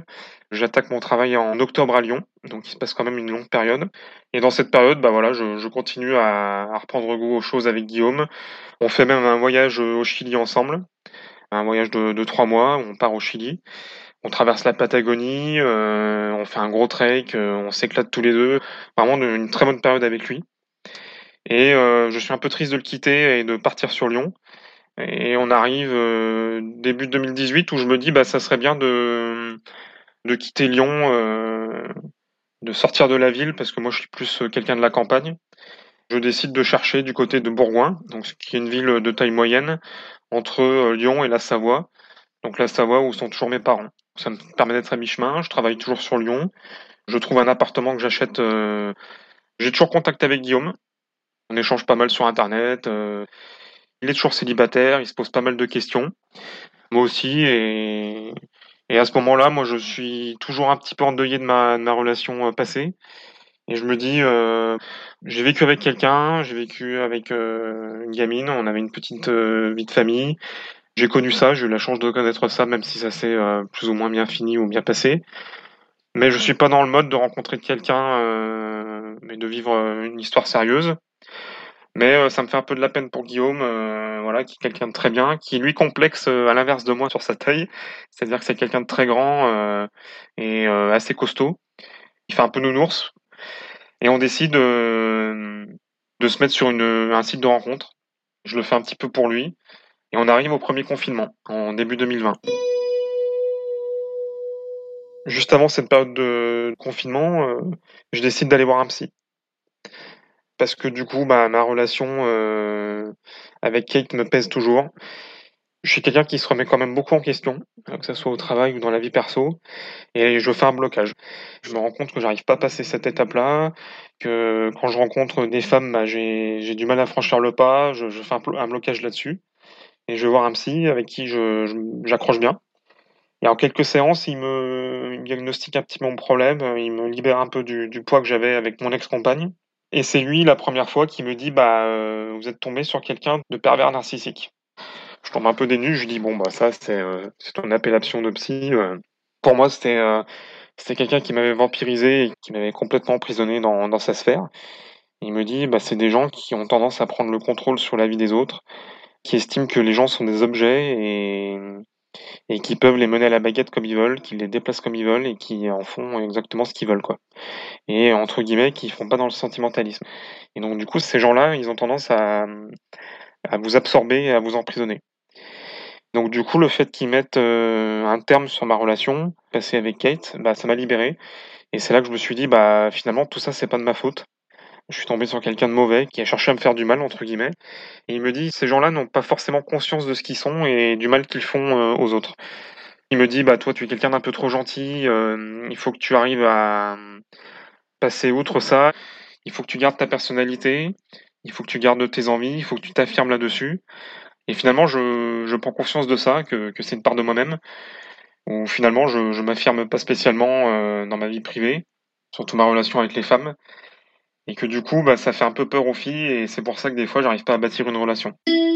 J'attaque mon travail en octobre à Lyon, donc il se passe quand même une longue période. Et dans cette période, bah voilà, je, je continue à, à reprendre goût aux choses avec Guillaume. On fait même un voyage au Chili ensemble, un voyage de, de trois mois. On part au Chili, on traverse la Patagonie, euh, on fait un gros trek, euh, on s'éclate tous les deux. Vraiment de- une très bonne période avec lui. Et euh, je suis un peu triste de le quitter et de partir sur Lyon. Et on arrive euh, début deux mille dix-huit où je me dis bah ça serait bien de de quitter Lyon, euh, de sortir de la ville parce que moi je suis plus euh, quelqu'un de la campagne. Je décide de chercher du côté de Bourgoin, donc ce qui est une ville de taille moyenne entre euh, Lyon et la Savoie. Donc la Savoie où sont toujours mes parents. Ça me permet d'être à mi-chemin. Je travaille toujours sur Lyon. Je trouve un appartement que j'achète. euh, J'ai toujours contact avec Guillaume. On échange pas mal sur Internet. euh, Il est toujours célibataire. Il se pose pas mal de questions. Moi aussi. Et, et à ce moment-là, moi, je suis toujours un petit peu endeuillé de ma, de ma relation euh, passée. Et je me dis, euh, j'ai vécu avec quelqu'un, j'ai vécu avec euh, une gamine, on avait une petite euh, vie de famille. J'ai connu ça, j'ai eu la chance de connaître ça, même si ça s'est euh, plus ou moins bien fini ou bien passé. Mais je suis pas dans le mode de rencontrer quelqu'un euh, et de vivre euh, une histoire sérieuse. Mais euh, ça me fait un peu de la peine pour Guillaume, euh, voilà, qui est quelqu'un de très bien, qui lui complexe euh, à l'inverse de moi sur sa taille. C'est-à-dire que c'est quelqu'un de très grand euh, et euh, assez costaud. Il fait un peu nounours. Et on décide euh, de se mettre sur une, un site de rencontre. Je le fais un petit peu pour lui. Et on arrive au premier confinement, en début deux mille vingt. Juste avant cette période de confinement, euh, je décide d'aller voir un psy. Parce que du coup, bah, ma relation euh, avec Kate me pèse toujours. Je suis quelqu'un qui se remet quand même beaucoup en question, euh, que ce soit au travail ou dans la vie perso, et je fais un blocage. Je me rends compte que j'arrive pas à passer cette étape-là, que quand je rencontre des femmes, bah, j'ai j'ai du mal à franchir le pas, je, je fais un, plo- un blocage là-dessus, et je vais voir un psy avec qui je, je- j'accroche bien. Et en quelques séances, il me il diagnostique un petit peu mon problème, euh, il me libère un peu du, du poids que j'avais avec mon ex-compagne. Et c'est lui, la première fois, qui me dit, bah, euh, vous êtes tombé sur quelqu'un de pervers narcissique. Je tombe un peu des nues, je dis bon bah ça c'est euh, c'est ton appellation de psy. euh. Pour moi c'était euh, c'était quelqu'un qui m'avait vampirisé et qui m'avait complètement emprisonné dans, dans sa sphère. Il me dit bah c'est des gens qui ont tendance à prendre le contrôle sur la vie des autres, qui estiment que les gens sont des objets et et qui peuvent les mener à la baguette comme ils veulent, qui les déplacent comme ils veulent et qui en font exactement ce qu'ils veulent quoi. Et entre guillemets qui font pas dans le sentimentalisme. Et donc du coup ces gens-là ils ont tendance à à vous absorber et à vous emprisonner. Donc du coup, le fait qu'ils mettent, heu, un terme sur ma relation passée avec Kate, bah, ça m'a libéré et c'est là que je me suis dit: «Bah, finalement, tout ça, c'est pas de ma faute». Je suis tombé sur quelqu'un de mauvais qui a cherché à me faire du mal, entre guillemets et il me dit: «Ces gens-là n'ont pas forcément conscience de ce qu'ils sont et du mal qu'ils font, heu, aux autres». Il me dit: «Bah, toi, tu es quelqu'un d'un peu trop gentil, hem, il faut que tu arrives à, mmh, passer outre ça. Il faut que tu gardes ta personnalité, il faut que tu gardes tes envies, il faut que tu t'affirmes là-dessus». Et finalement, je je prends conscience de ça, que que c'est une part de moi-même où finalement je je m'affirme pas spécialement, heu, dans ma vie privée, surtout ma relation avec les femmes et que du coup, bah, ça fait un peu peur aux filles et c'est pour ça que des fois j'arrive pas à bâtir une relation.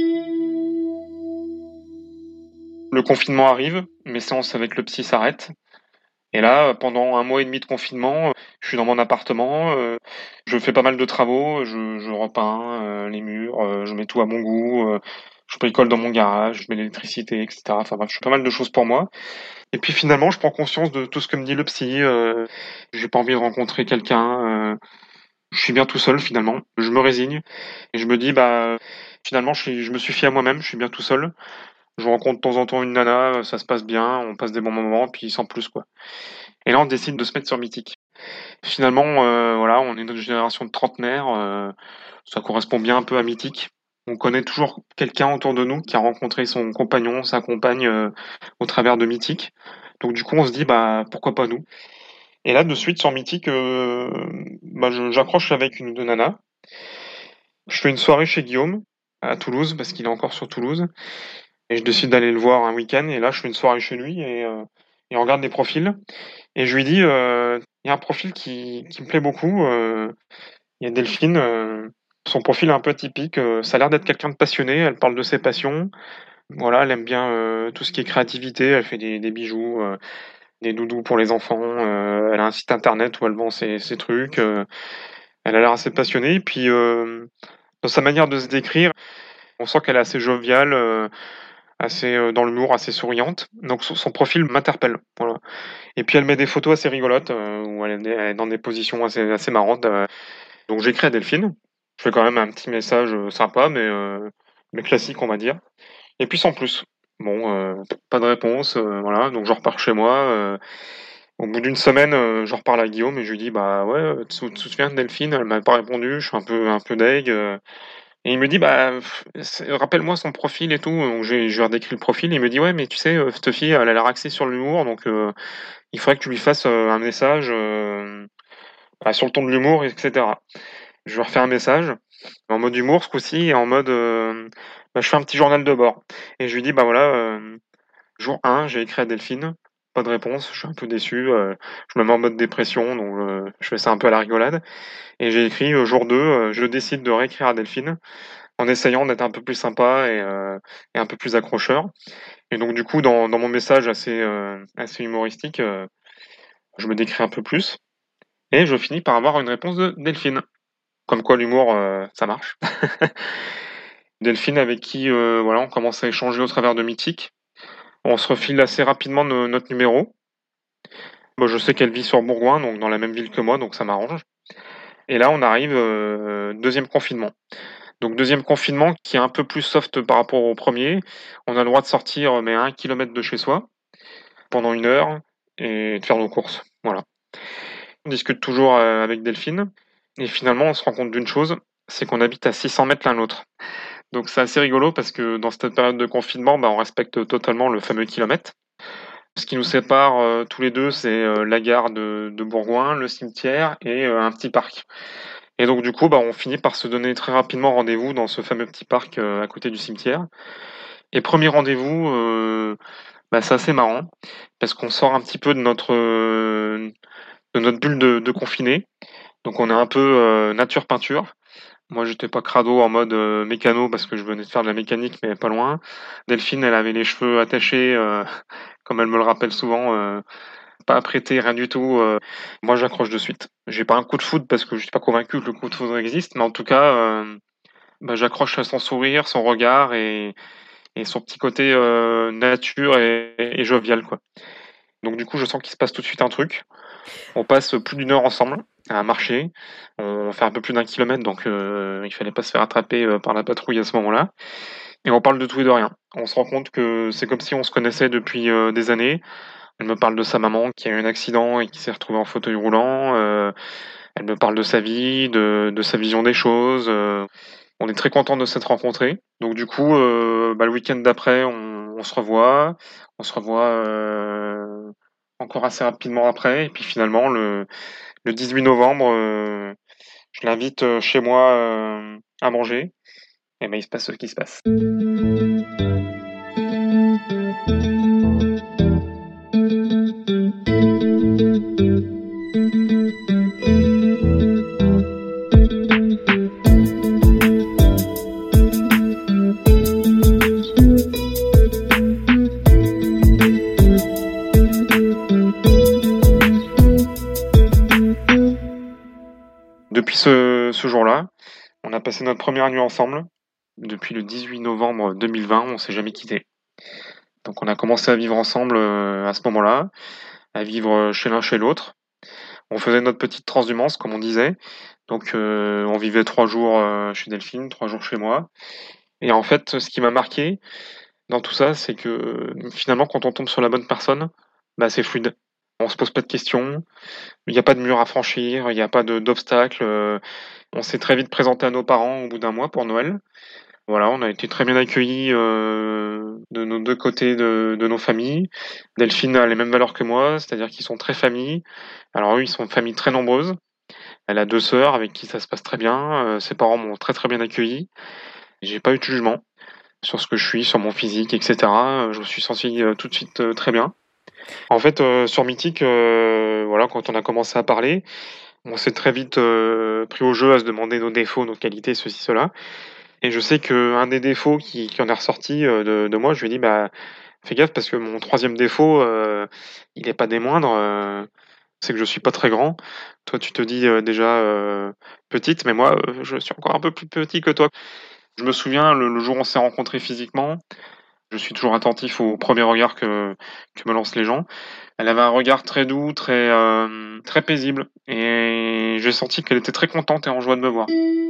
Le confinement arrive, mes séances avec le psy s'arrêtent et là, pendant un mois et demi de confinement, heu, je suis dans mon appartement, heu, je fais pas mal de travaux, je je repeins, heu, les murs, heu, je mets tout à mon goût, heu, je bricole dans mon garage, je mets l'électricité et cetera. Enfin bref, je fais pas mal de choses pour moi. Et puis finalement, je prends conscience de tout ce que me dit le psy, heu, j'ai pas envie de rencontrer quelqu'un, heu, je suis bien tout seul finalement. Je me résigne et je me dis: «Bah, finalement, je suis je me suffis à moi-même, je suis bien tout seul». Je rencontre de temps en temps une nana, heu, ça se passe bien, on passe des bons moments, puis sans plus, quoi. Et là, on décide de se mettre sur Mythique. Finalement, heu, voilà, on est une génération de trentenaires, heu, ça correspond bien un peu à Mythique. On connaît toujours quelqu'un autour de nous qui a rencontré son compagnon, sa compagne, heu, au travers de Mythique. Donc du coup, on se dit: «Bah, pourquoi pas nous?» Et là, de suite, sur Mythique, heu, bah, je j'accroche avec une ou deux nanas. Je fais une soirée chez Guillaume, à Toulouse, parce qu'il est encore sur Toulouse et je décide d'aller le voir un week-end et là, je fais une soirée chez lui et heu et on regarde les profils et je lui dis, heu: «Il y a un profil qui qui me plaît beaucoup, heu, il y a Delphine, heu, son profil est un peu atypique, heu, ça a l'air d'être quelqu'un de passionné, elle parle de ses passions. Voilà, elle aime bien, heu, tout ce qui est créativité, elle fait des des bijoux, heu, des doudous pour les enfants, heu, elle a un site internet où elle vend ses ses trucs, heu, elle a l'air assez passionnée. Puis, hem, dans sa manière de se décrire, on sent qu'elle est assez joviale, heu, assez, heu, dans l'humour, assez souriante. Donc son son profil m'interpelle, voilà. Et puis elle met des photos assez rigolotes, heu, où elle est elle est dans des positions assez assez marrantes, heu, donc j'écris à Delphine. Je fais quand même un petit message, heu, sympa mais, heu, mais classique, on va dire. Et puis sans plus. Bon, heu, pas de réponse, heu, voilà, donc je repars chez moi, heu, au bout d'une semaine, heu, j'en reparle à Guillaume et je lui dis: «Bah, ouais, heu, tu te souviens de Delphine? Elle m'a pas répondu, je suis un peu un peu deg», heu et il me dit: «Bah, c'est rappelle-moi son profil et tout», donc je lui je lui redécris le profil et il me dit: «Ouais, mais tu sais, heu, cette fille, elle a l'air axée sur l'humour, donc heu, il faudrait que tu lui fasses, heu, un message, hem, bah, sur le ton de l'humour et cetera». Je lui refais un message, en mode humour ce coup-ci et en mode, hem, bah, je fais un petit journal de bord et je lui dis: «Bah, voilà, hem, jour un, j'ai écrit à Delphine, pas de réponse, je suis un peu déçu, heu, je me mets en mode dépression donc heu, je fais ça un peu à la rigolade et j'ai écrit, heu, jour deux, heu, je décide de réécrire à Delphine en essayant d'être un peu plus sympa et heu et un peu plus accrocheur et donc du coup dans dans mon message assez, heu, assez humoristique, heu, je me décris un peu plus et je finis par avoir une réponse de Delphine. Comme quoi l'humour, heu, ça marche. Delphine avec qui, heu, voilà, on commence à échanger au travers de Mythique. On se refile assez rapidement no notre numéro. Moi, je sais qu'elle vit sur Bourgoin, donc dans la même ville que moi, donc ça m'arrange. Et là, on arrive, heu, deuxième confinement. Donc deuxième confinement qui est un peu plus soft par rapport au premier. On a le droit de sortir, mais à un kilomètre de chez soi, pendant une heure et de faire nos courses, voilà. On discute toujours, heu, avec Delphine et finalement, on se rend compte d'une chose, c'est qu'on habite à six cents mètres l'un l'autre. Donc c'est assez rigolo parce que dans cette période de confinement, bah, on respecte totalement le fameux kilomètre. Ce qui nous sépare, heu, tous les deux, c'est, heu, la gare de de Bourgoin, le cimetière et heu, un petit parc. Et donc du coup, bah, on finit par se donner très rapidement rendez-vous dans ce fameux petit parc, heu, à côté du cimetière. Et premier rendez-vous, heu, bah, c'est assez marrant parce qu'on sort un petit peu de notre, heu, de notre bulle de de confinés. Donc on est un peu, heu, nature peinture. Moi, j'étais pas crado en mode, heu, mécano parce que je venais de faire de la mécanique, mais pas loin. Delphine, elle avait les cheveux attachés, heu, comme elle me le rappelle souvent, heu, pas apprêtés, rien du tout, heu. Moi, j'accroche de suite. J'ai pas un coup de foudre parce que je suis pas convaincu que le coup de foudre existe, mais en tout cas, hem, bah, j'accroche à son sourire, son regard et et son petit côté, heu, nature et et jovial, quoi. Donc du coup, je sens qu'il se passe tout de suite un truc. On passe plus d'une heure ensemble à marcher. On fait un peu plus d'un kilomètre, donc heu, il fallait pas se faire attraper, heu, par la patrouille à ce moment-là et on parle de tout et de rien. On se rend compte que c'est comme si on se connaissait depuis, heu, des années. Elle me parle de sa maman qui a eu un accident et qui s'est retrouvée en fauteuil roulant, heu, elle me parle de sa vie, de de sa vision des choses, heu. On est très contents de s'être rencontrés. Donc du coup, heu, bah, le week-end d'après, on on se revoit. On se revoit, heu, encore assez rapidement après et puis finalement le le dix-huit novembre, heu, je l'invite, heu, chez moi, hem, à manger et ben, il se passe ce qui se passe. Depuis ce ce jour-là, on a passé notre première nuit ensemble. Depuis le dix-huit novembre deux mille vingt, on s'est jamais quittés. Donc on a commencé à vivre ensemble, heu, à ce moment-là, à vivre, heu, chez l'un chez l'autre. On faisait notre petite transhumance comme on disait. Donc heu, on vivait trois jours, heu, chez Delphine, trois jours chez moi et en fait, ce qui m'a marqué dans tout ça, c'est que, finalement, quand on tombe sur la bonne personne, bah, c'est fluide. On se pose pas de questions, il y a pas de mur à franchir, il y a pas de d'obstacles, heu. On s'est très vite présenté à nos parents au bout d'un mois pour Noël. Voilà, on a été très bien accueillis, heu, de nos deux côtés de de nos familles. Delphine a les mêmes valeurs que moi, c'est-à-dire qu'ils sont très famille. Alors eux, ils sont une famille très nombreuse. Elle a deux sœurs avec qui ça se passe très bien, heu, ses parents m'ont très, très bien accueilli. J'ai pas eu de jugement sur ce que je suis, sur mon physique et cetera, heu, je me suis senti, heu, tout de suite, heu, très bien. En fait, heu, sur Mythique, heu, voilà, quand on a commencé à parler, on s'est très vite, heu, pris au jeu à se demander nos défauts, nos qualités, ceci, cela et je sais qu'un des défauts qui qui en est ressorti, heu, de de moi, je lui ai dit: «Bah, Fais gaffe parce que mon troisième défaut, heu, il est pas des moindres, heu, c'est que je suis pas très grand. Toi, tu te dis, heu, déjà, heu, petite, mais moi, heu, je suis encore un peu plus petit que toi. Je me souviens le le jour où on s'est rencontrés physiquement, je suis toujours attentif aux premiers regards que que me lancent les gens. Elle avait un regard très doux, très, hem, très paisible et j'ai senti qu'elle était très contente et en joie de me voir.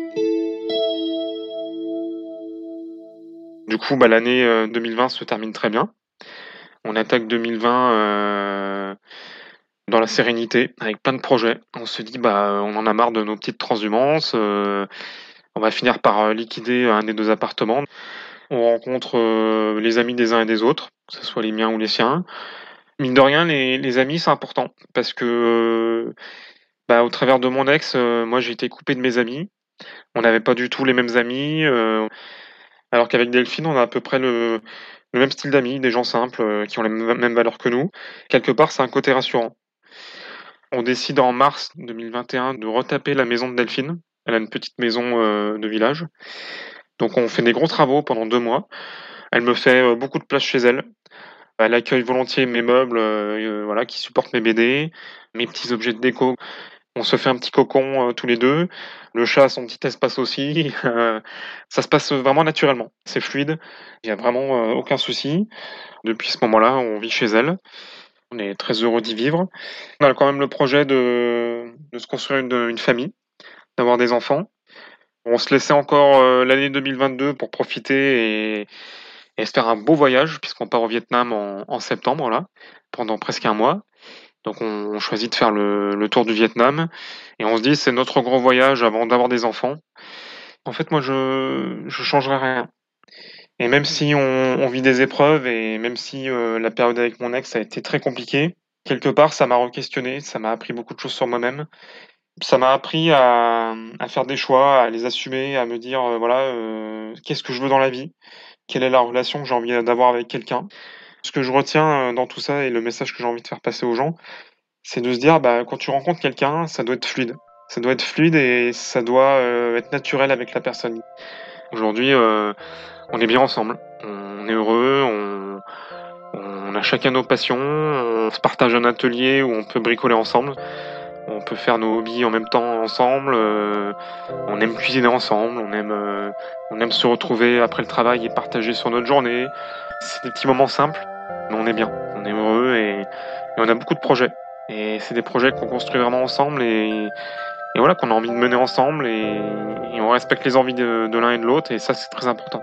Du coup, bah, l'année, heu, deux mille vingt se termine très bien. On attaque deux mille vingt, heu, dans la sérénité, avec plein de projets. On se dit: «Bah, on en a marre de nos petites transhumances, heu, on va finir par, heu, liquider un des deux appartements». On rencontre, heu, les amis des uns et des autres, que ce soit les miens ou les siens. Mine de rien, les les amis, c'est important parce que, heu, bah, au travers de mon ex, heu, moi, j'ai été coupé de mes amis. On n'avait pas du tout les mêmes amis, heu, alors qu'avec Delphine, on a à peu près le le même style d'amis, des gens simples, heu, qui ont les mêmes mêmes valeurs que nous. Quelque part, c'est un côté rassurant. On décide en mars deux mille vingt et un de retaper la maison de Delphine. Elle a une petite maison, heu, de village. Donc on fait des gros travaux pendant deux mois. Elle me fait, heu, beaucoup de place chez elle. Elle accueille volontiers mes meubles, heu, voilà, qui supportent mes B D, mes petits objets de déco. On se fait un petit cocon, heu, tous les deux. Le chat a son petit espace aussi, heu, ça se passe vraiment naturellement. C'est fluide, il y a vraiment, heu, aucun souci. Depuis ce moment-là, on vit chez elle. On est très heureux d'y vivre. On a quand même le projet de de se construire une, une famille, d'avoir des enfants. On se laissait encore, heu, l'année deux mille vingt-deux pour profiter et et se faire un beau voyage puisqu'on part au Vietnam en en septembre là, pendant presque un mois. Donc on on choisit de faire le le tour du Vietnam et on se dit: «C'est notre grand voyage avant d'avoir des enfants». En fait, moi, je je changerais rien et même si on on vit des épreuves et même si, heu, la période avec mon ex a été très compliquée, quelque part, ça m'a re-questionné, ça m'a appris beaucoup de choses sur moi-même. Ça m'a appris à, mmh, à faire des choix, à les assumer, à me dire, heu, voilà, heu, qu'est-ce que je veux dans la vie? Quelle est la relation que j'ai envie, heu, d'avoir avec quelqu'un? Ce que je retiens, heu, dans tout ça et le message que j'ai envie de faire passer aux gens, c'est de se dire, bah, quand tu rencontres quelqu'un, ça doit être fluide. Ça doit être fluide et ça doit, heu, être naturel avec la personne. Aujourd'hui, heu, on est bien ensemble, on est heureux, on on a chacun nos passions, on se partage un atelier où on peut bricoler ensemble, on peut faire nos hobbies en même temps ensemble, heu, on aime cuisiner ensemble, on aime, heu, on aime se retrouver après le travail et partager sur notre journée. C'est des petits moments simples, mais on est bien, on est heureux et et on a beaucoup de projets et c'est des projets qu'on construit vraiment ensemble et et voilà, qu'on a envie de mener ensemble et et on respecte les envies de de l'un et de l'autre et ça, c'est très important.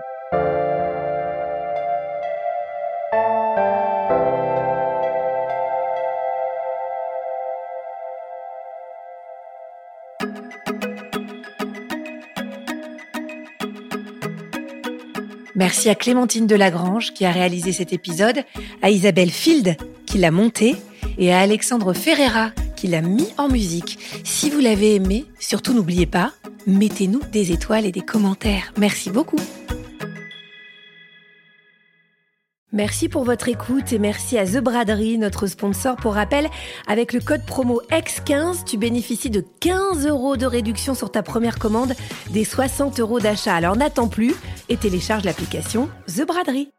Merci à Clémentine Delagrange qui a réalisé cet épisode, à Isabelle Field qui l'a monté et à Alexandre Ferreira qui l'a mis en musique. Si vous l'avez aimé, surtout n'oubliez pas, mettez-nous des étoiles et des commentaires. Merci beaucoup. Merci pour votre écoute et merci à The Braderie, notre sponsor. Pour rappel, avec le code promo X quinze, tu bénéficies de quinze euros de réduction sur ta première commande des soixante euros d'achat. Alors n'attends plus et télécharge l'application The Braderie.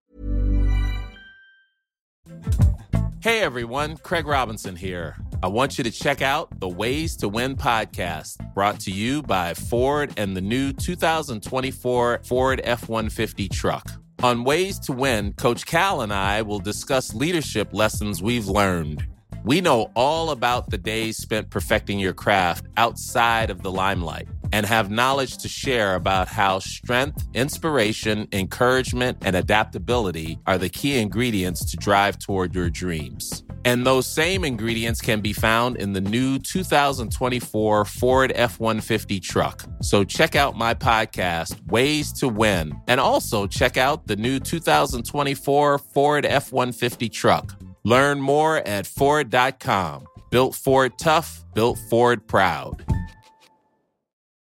Hey everyone, Craig Robinson here. I want you to check out the Ways to Win podcast, brought to you by Ford and the new two thousand twenty-four Ford F one fifty truck. On Ways to Win, Coach Cal and I will discuss leadership lessons we've learned. We know all about the days spent perfecting your craft outside of the limelight and have knowledge to share about how strength, inspiration, encouragement, and adaptability are the key ingredients to drive toward your dreams. And those same ingredients can be found in the new two thousand twenty-four Ford F one fifty truck. So check out my podcast, Ways to Win, and also check out the new two thousand twenty-four Ford F one fifty truck. Learn more at Ford dot com. Built Ford tough, built Ford proud.